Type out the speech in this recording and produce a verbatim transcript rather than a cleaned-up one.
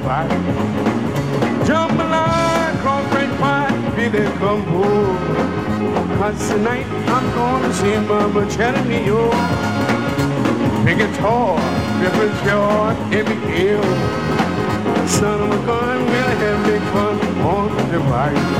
body. Jambalaya, cross train pie, Billy come home. Cause tonight I'm gonna see Mama Chattanooga. Big it tall, ripping short, every hill. Son of a gun, we'll have big fun on the ride.